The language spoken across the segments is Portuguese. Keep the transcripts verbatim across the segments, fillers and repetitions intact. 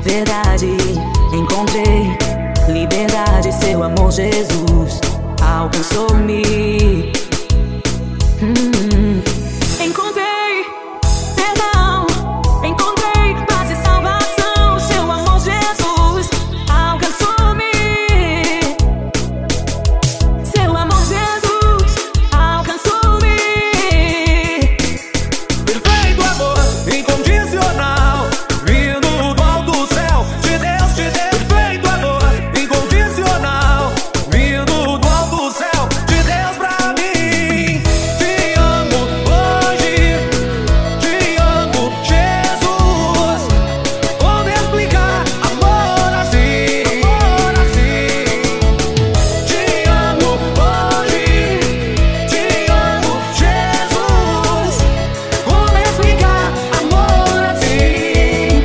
verdade. Encontrei liberdade, seu amor, Jesus, alcançou-me. Hum. Encontrei perdão, encontrei paz e salvação, seu amor, Jesus, alcançou-me. Seu amor, Jesus, alcançou-me. Perfeito amor, incondicional, vindo do alto céu, de Deus, de Deus. Perfeito amor, incondicional, vindo do alto céu, de Deus pra mim. Te amo hoje, te amo, Jesus. Como explicar amor assim, amor assim? Te amo hoje, te amo, Jesus. Como explicar amor assim?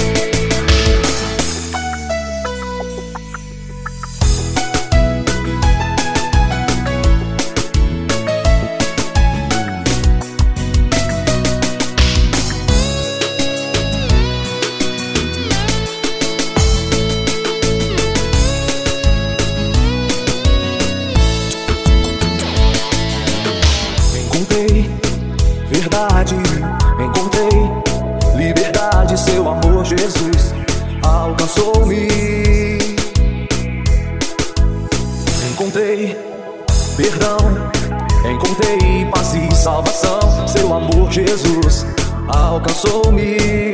Encontrei verdade, encontrei liberdade, seu amor, Jesus, alcançou-me. Encontrei perdão, encontrei paz e salvação, seu amor, Jesus, alcançou-me.